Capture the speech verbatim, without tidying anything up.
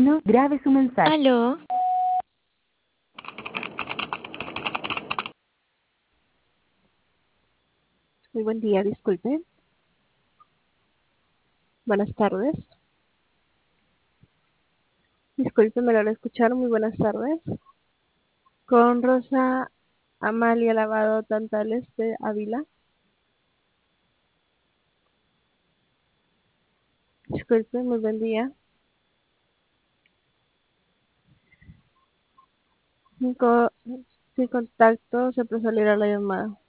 término, grabe su mensaje. Aló, Muy buen día, disculpe. Buenas tardes. Disculpe, me lo escucharon. Muy buenas tardes. Con Rosa Amalia Lavado Tantales de Ávila. Disculpe, muy buen día. Sin, co- sin contacto se procederá la llamada.